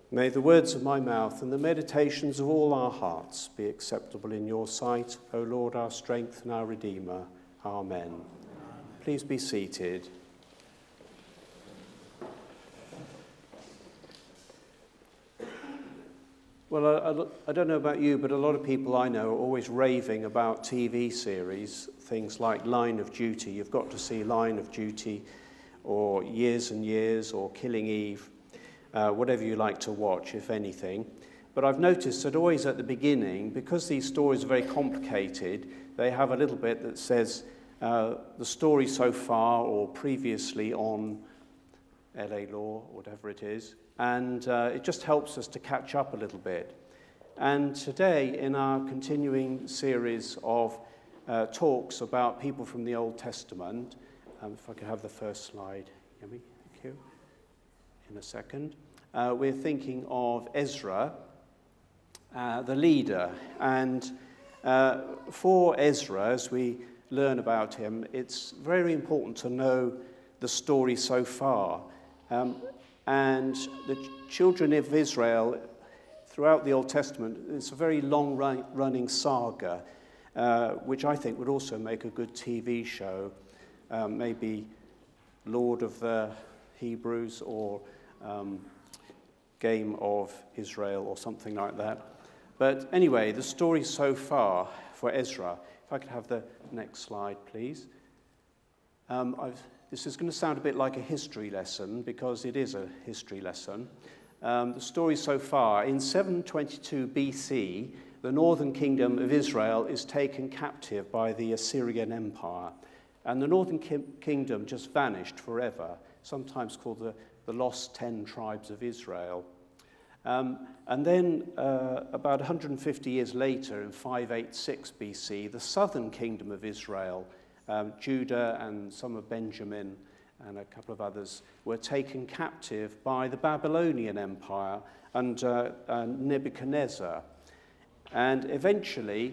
May the words of my mouth and the meditations of all our hearts be acceptable in your sight, O Lord, our strength and our Redeemer. Amen. Please be seated. Well, I don't know about you, but a lot of people I know are always raving about TV series, things like Line of Duty. You've got to see Line of Duty, or Years and Years, or Killing Eve. Whatever you like to watch, if anything. But I've noticed that always at the beginning, because these stories are very complicated, they have a little bit that says the story so far or previously on LA Law, whatever it is, and it just helps us to catch up a little bit. And today, in our continuing series of talks about people from the Old Testament, if I could have the first slide, Yemi, thank you. In a second. We're thinking of Ezra, the leader. And for Ezra, as we learn about him, it's very important to know the story so far. And the children of Israel, throughout the Old Testament, it's a very long-running saga, which I think would also make a good TV show, maybe Lord of the Hebrews or Game of Israel or something like that. But anyway, the story so far for Ezra. If I could have the next slide, please. This is going to sound a bit like a history lesson because it is a history lesson. The story so far, in 722 BC, the northern kingdom of Israel is taken captive by the Assyrian Empire. And the northern kingdom just vanished forever, sometimes called the lost 10 tribes of Israel. And then about 150 years later, in 586 BC, the southern kingdom of Israel, Judah and some of Benjamin and a couple of others, were taken captive by the Babylonian Empire under Nebuchadnezzar. And eventually,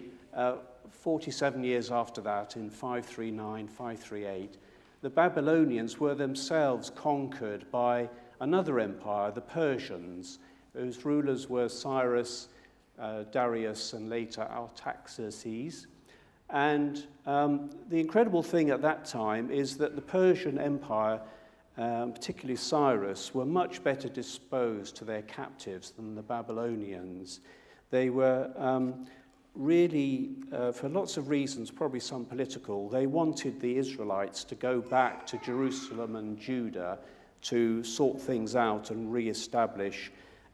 47 years after that, in 539, 538, the Babylonians were themselves conquered by another empire, the Persians, whose rulers were Cyrus, Darius, and later Artaxerxes. And the incredible thing at that time is that the Persian Empire, particularly Cyrus, were much better disposed to their captives than the Babylonians. They were really, for lots of reasons, probably some political, they wanted the Israelites to go back to Jerusalem and Judah to sort things out and re-establish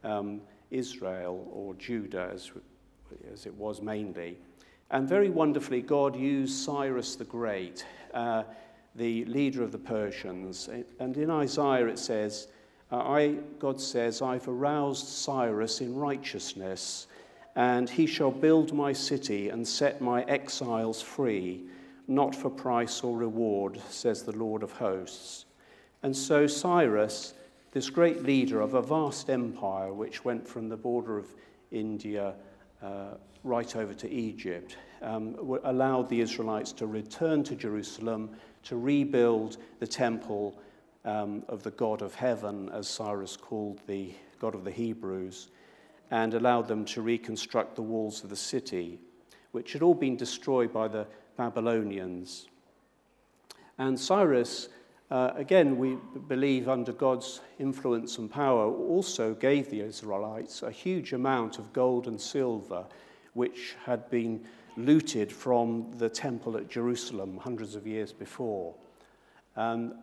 Israel, or Judah as it was mainly. And very wonderfully, God used Cyrus the Great, the leader of the Persians. And in Isaiah it says, God says, I've aroused Cyrus in righteousness, and he shall build my city and set my exiles free, not for price or reward, says the Lord of hosts. And so Cyrus, this great leader of a vast empire which went from the border of India right over to Egypt, allowed the Israelites to return to Jerusalem to rebuild the temple of the God of heaven, as Cyrus called the God of the Hebrews, and allowed them to reconstruct the walls of the city, which had all been destroyed by the Babylonians. And Cyrus, again, we believe under God's influence and power, also gave the Israelites a huge amount of gold and silver, which had been looted from the temple at Jerusalem hundreds of years before. About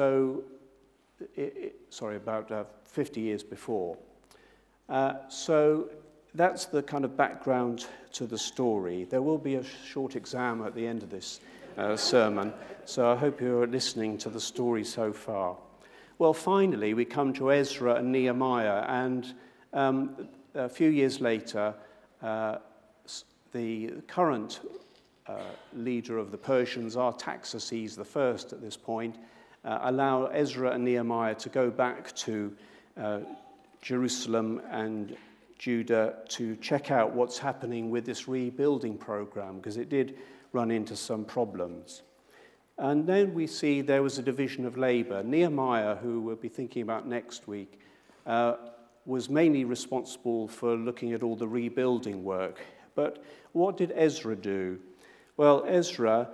50 years before. So that's the kind of background to the story. There will be a short exam at the end of this sermon, so I hope you're listening to the story so far. Well, finally, we come to Ezra and Nehemiah, and a few years later, the current leader of the Persians, Artaxerxes I at this point, allow Ezra and Nehemiah to go back to Jerusalem and Judah to check out what's happening with this rebuilding program, because it did run into some problems. And then we see there was a division of labor. Nehemiah, who we'll be thinking about next week, was mainly responsible for looking at all the rebuilding work. But what did Ezra do? Well, Ezra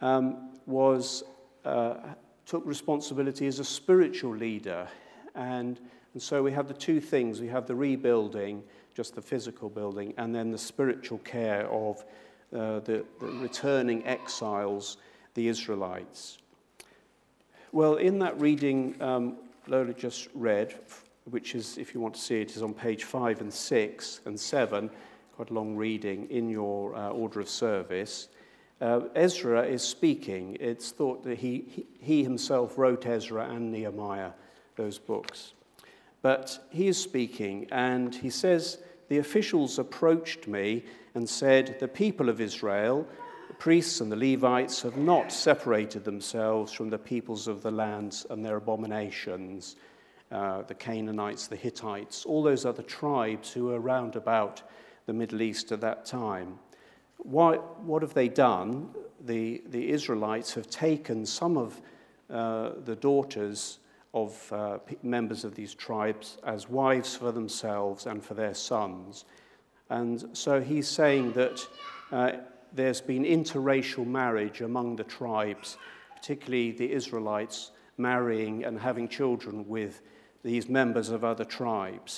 took responsibility as a spiritual leader. And so we have the two things. We have the rebuilding, just the physical building, and then the spiritual care of the returning exiles, the Israelites. Well, in that reading Lola just read, which is, if you want to see it, is on page 5 and 6 and 7, quite a long reading in your order of service. Ezra is speaking. It's thought that he himself wrote Ezra and Nehemiah, those books. But he is speaking, and he says, "The officials approached me and said, 'The people of Israel, the priests and the Levites, have not separated themselves from the peoples of the lands and their abominations,'" the Canaanites, the Hittites, all those other tribes who were around about the Middle East at that time. What have they done? The Israelites have taken some of the daughters of members of these tribes as wives for themselves and for their sons. And so he's saying that there's been interracial marriage among the tribes, particularly the Israelites marrying and having children with these members of other tribes.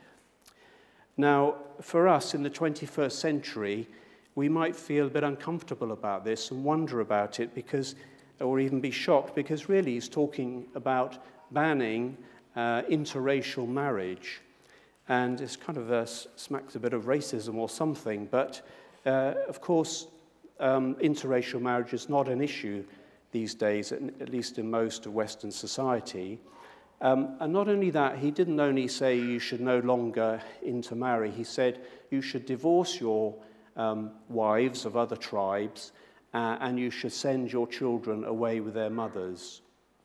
Now, for us in the 21st century, we might feel a bit uncomfortable about this and wonder about it, or even be shocked, because really he's talking about banning interracial marriage. And it's kind of smacks a bit of racism or something, but of course interracial marriage is not an issue these days, at least in most of Western society. And not only that, he didn't only say you should no longer intermarry, he said you should divorce your wives of other tribes and you should send your children away with their mothers.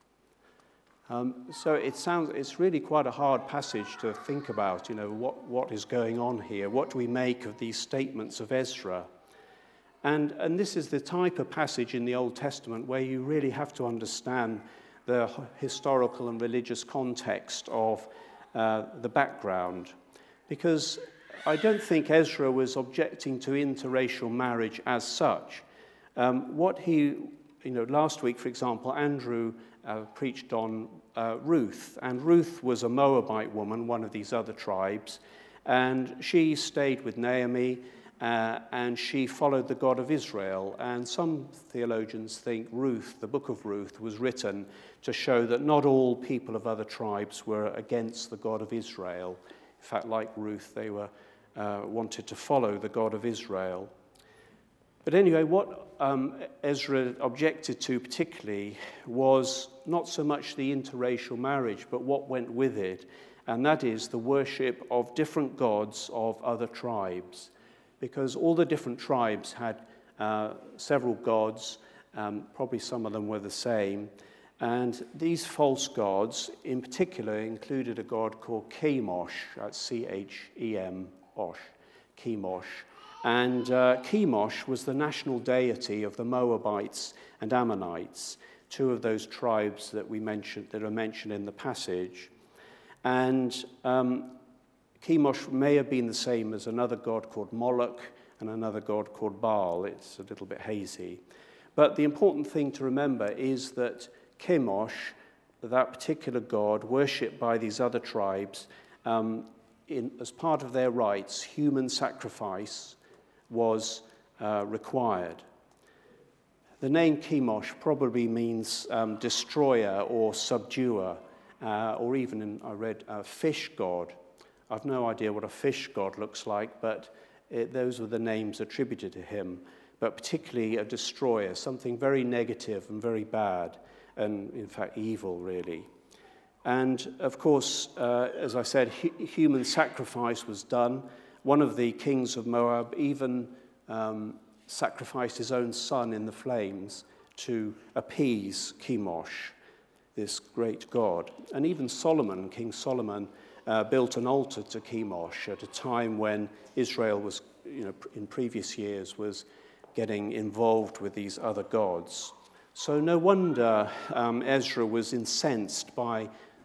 So it's really quite a hard passage to think about, what is going on here? What do we make of these statements of Ezra? And this is the type of passage in the Old Testament where you really have to understand the historical and religious context of the background. Because I don't think Ezra was objecting to interracial marriage as such. Last week, for example, Andrew preached on Ruth, and Ruth was a Moabite woman, one of these other tribes, and she stayed with Naomi, and she followed the God of Israel. And some theologians think Ruth, the book of Ruth, was written to show that not all people of other tribes were against the God of Israel. In fact, like Ruth, they wanted to follow the God of Israel. But anyway, what Ezra objected to particularly was not so much the interracial marriage, but what went with it, and that is the worship of different gods of other tribes. Because all the different tribes had several gods, probably some of them were the same, and these false gods in particular included a god called Chemosh, that's C-H-E-M-Osh, Chemosh. And Chemosh was the national deity of the Moabites and Ammonites, two of those tribes that are mentioned in the passage. And Chemosh may have been the same as another god called Moloch and another god called Baal. It's a little bit hazy. But the important thing to remember is that Chemosh, that particular god, worshipped by these other tribes, as part of their rites, human sacrifice was required. The name Chemosh probably means destroyer or subduer, or even, I read, fish god. I've no idea what a fish god looks like, but those were the names attributed to him. But particularly a destroyer, something very negative and very bad, and in fact evil, really. And of course, as I said, human sacrifice was done. One of the kings of Moab even sacrificed his own son in the flames to appease Chemosh, this great god. And even Solomon, King Solomon, built an altar to Chemosh at a time when Israel was, in previous years, was getting involved with these other gods. So no wonder Ezra was incensed by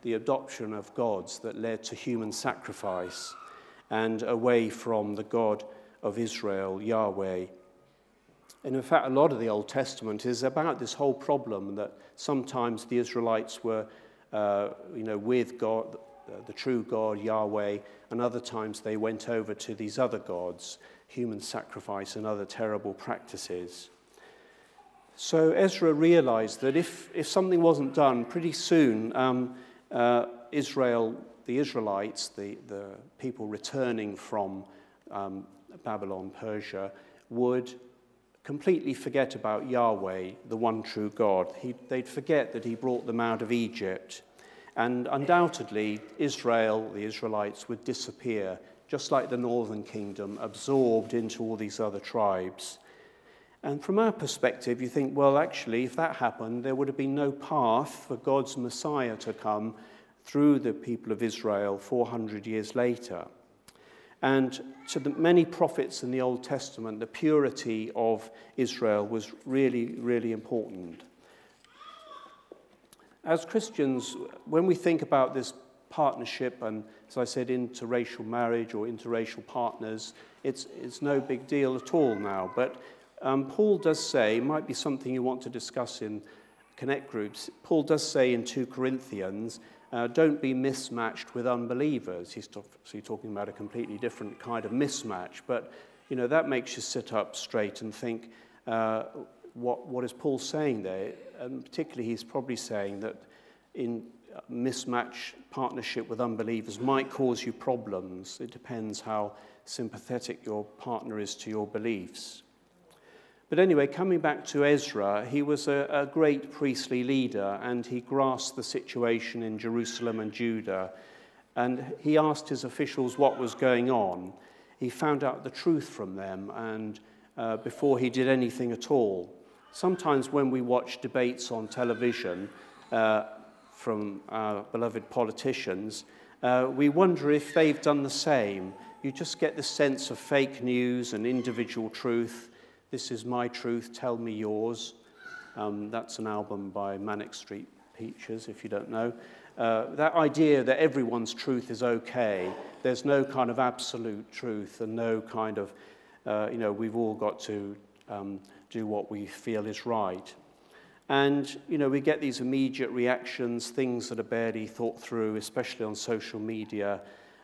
the adoption of gods that led to human sacrifice and away from the God of Israel, Yahweh. And in fact, a lot of the Old Testament is about this whole problem that sometimes the Israelites were, with God, the true God, Yahweh, and other times they went over to these other gods, human sacrifice and other terrible practices. So Ezra realized that if something wasn't done, pretty soon Israel, the Israelites, the people returning from Babylon, Persia, would completely forget about Yahweh, the one true God. They'd forget that he brought them out of Egypt. And undoubtedly, Israel, the Israelites, would disappear, just like the northern kingdom, absorbed into all these other tribes. And from our perspective, you think, well, actually, if that happened, there would have been no path for God's Messiah to come through the people of Israel 400 years later. And to the many prophets in the Old Testament, the purity of Israel was really, really important. As Christians, when we think about this partnership and, as I said, interracial marriage or interracial partners, it's no big deal at all now. But Paul does say, it might be something you want to discuss in Connect groups, Paul does say in 2 Corinthians, don't be mismatched with unbelievers. He's talking about a completely different kind of mismatch. But, that makes you sit up straight and think, what is Paul saying there? And particularly, he's probably saying that in mismatch partnership with unbelievers might cause you problems. It depends how sympathetic your partner is to your beliefs. But anyway, coming back to Ezra, he was a great priestly leader, and he grasped the situation in Jerusalem and Judah, and he asked his officials what was going on. He found out the truth from them, and before he did anything at all. Sometimes when we watch debates on television from our beloved politicians, we wonder if they've done the same. You just get the sense of fake news and individual truth. This is my truth, tell me yours. That's an album by Manic Street Preachers, if you don't know. That idea that everyone's truth is okay, there's no kind of absolute truth and no kind of, we've all got to do what we feel is right. And, we get these immediate reactions, things that are barely thought through, especially on social media.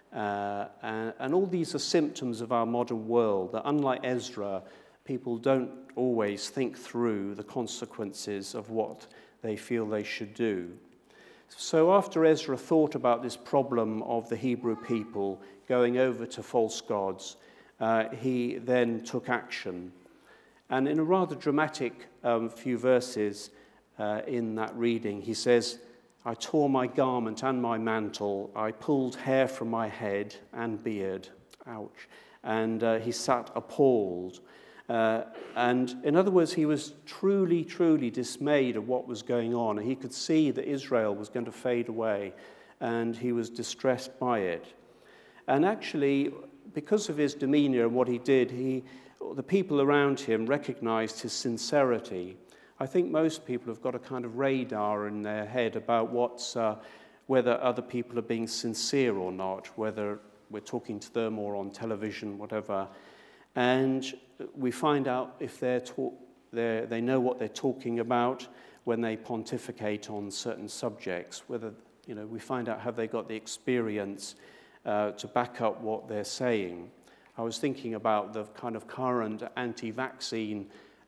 And all these are symptoms of our modern world, that unlike Ezra, people don't always think through the consequences of what they feel they should do. So after Ezra thought about this problem of the Hebrew people going over to false gods, he then took action. And in a rather dramatic few verses in that reading, he says, I tore my garment and my mantle, I pulled hair from my head and beard, ouch, and he sat appalled. And in other words, he was truly, truly dismayed at what was going on. He could see that Israel was going to fade away, and he was distressed by it. And actually, because of his demeanor and what he did, the people around him recognized his sincerity. I think most people have got a kind of radar in their head about whether other people are being sincere or not, whether we're talking to them or on television, whatever. And we find out if they know what they're talking about when they pontificate on certain subjects, whether, we find out have they got the experience to back up what they're saying. I was thinking about the kind of current anti-vaccine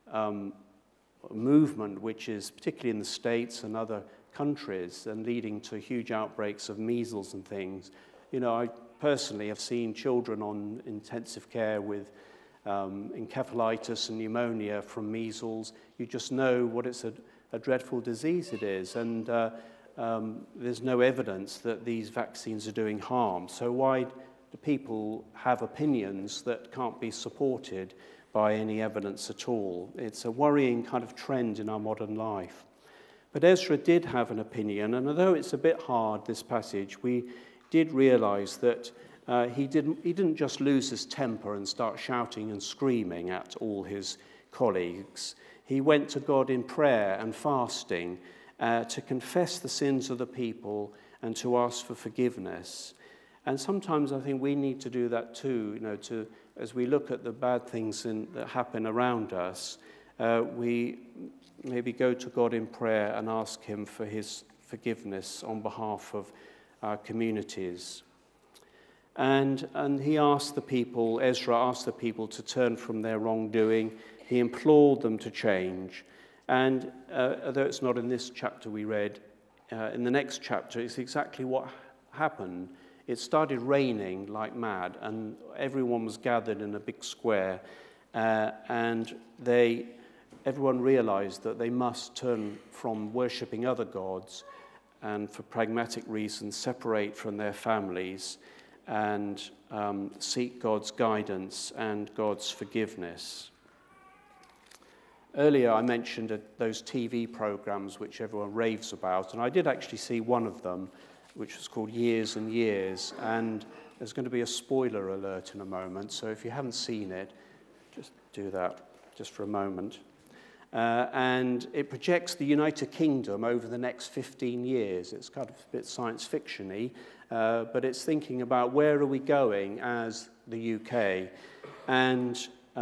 movement, which is particularly in the States and other countries, and leading to huge outbreaks of measles and things. I personally have seen children on intensive care with encephalitis and pneumonia from measles. You just know what a dreadful disease it is, and there's no evidence that these vaccines are doing harm. So why do people have opinions that can't be supported by any evidence at all? It's a worrying kind of trend in our modern life. But Ezra did have an opinion, and although it's a bit hard, this passage, we did realize that he didn't just lose his temper and start shouting and screaming at all his colleagues. He went to God in prayer and fasting to confess the sins of the people and to ask for forgiveness. And sometimes I think we need to do that too, as we look at the bad things that happen around us, we maybe go to God in prayer and ask him for his forgiveness on behalf of our communities. And he asked the people, Ezra asked the people to turn from their wrongdoing. He implored them to change. And although it's not in this chapter we read, in the next chapter, it's exactly what happened. It started raining like mad, and everyone was gathered in a big square, and everyone realized that they must turn from worshipping other gods and, for pragmatic reasons, separate from their families and seek God's guidance and God's forgiveness. Earlier I mentioned those TV programs which everyone raves about, and I did actually see one of them, which was called Years and Years, and there's going to be a spoiler alert in a moment, so if you haven't seen it, just do that just for a moment. And it projects the United Kingdom over the next 15 years. It's kind of a bit science fiction-y, but it's thinking about where are we going as the UK. And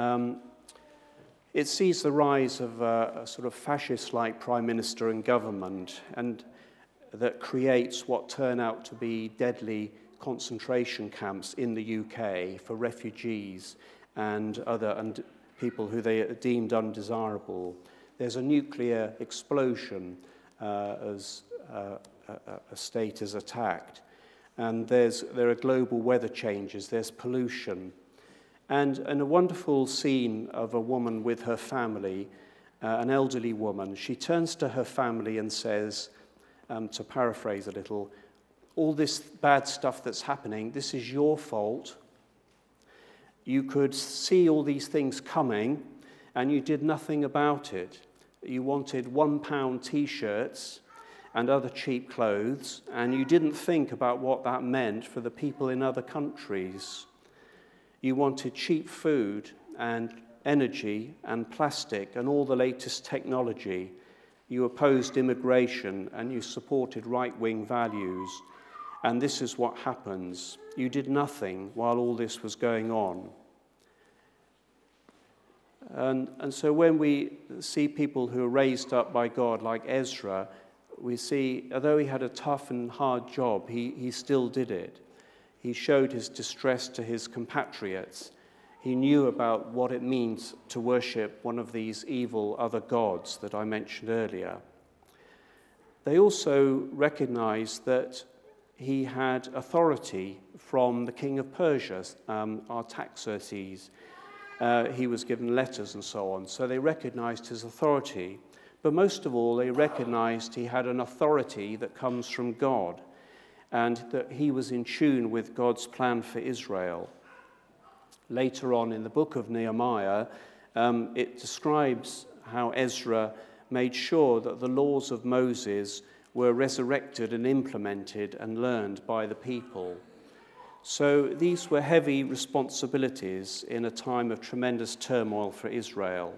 it sees the rise of a sort of fascist-like prime minister and government, and that creates what turn out to be deadly concentration camps in the UK for refugees and people who they deemed undesirable. There's a nuclear explosion as a state is attacked. And there are global weather changes, there's pollution. And a wonderful scene of a woman with her family, an elderly woman. She turns to her family and says, to paraphrase a little, all this bad stuff that's happening, this is your fault. You could see all these things coming, and you did nothing about it. You wanted £1 T-shirts and other cheap clothes, and you didn't think about what that meant for the people in other countries. You wanted cheap food and energy and plastic and all the latest technology. You opposed immigration, and you supported right-wing values. And this is what happens. You did nothing while all this was going on. And so when we see people who are raised up by God, like Ezra, we see, although he had a tough and hard job, he still did it. He showed his distress to his compatriots. He knew about what it means to worship one of these evil other gods that I mentioned earlier. They also recognized that he had authority from the king of Persia, Artaxerxes. He was given letters and so on, so they recognized his authority. But most of all, they recognized he had an authority that comes from God, and that he was in tune with God's plan for Israel. Later on in the book of Nehemiah, it describes how Ezra made sure that the laws of Moses were resurrected and implemented and learned by the people. So these were heavy responsibilities in a time of tremendous turmoil for Israel.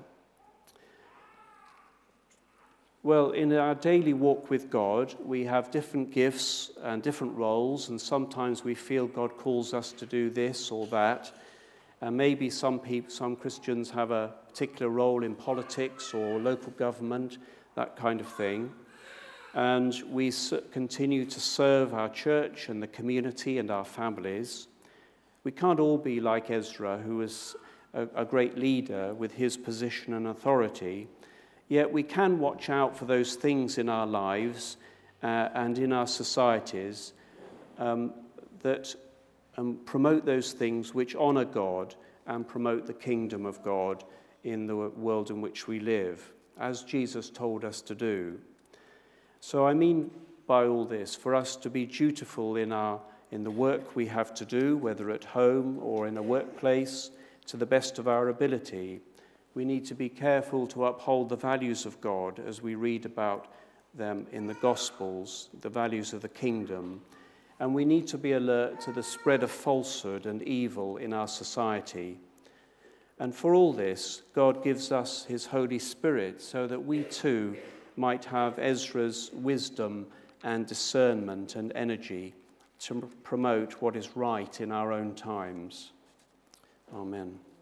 Well, in our daily walk with God, we have different gifts and different roles, and sometimes we feel God calls us to do this or that. And maybe some Christians have a particular role in politics or local government, that kind of thing. And we continue to serve our church and the community and our families. We can't all be like Ezra, who was a great leader with his position and authority. Yet we can watch out for those things in our lives and in our societies that promote those things which honor God and promote the kingdom of God in the world in which we live, as Jesus told us to do. So I mean by all this, for us to be dutiful in the work we have to do, whether at home or in a workplace, to the best of our ability. We need to be careful to uphold the values of God as we read about them in the Gospels, the values of the kingdom. And we need to be alert to the spread of falsehood and evil in our society. And for all this, God gives us his Holy Spirit so that we too might have Ezra's wisdom and discernment and energy to promote what is right in our own times. Amen.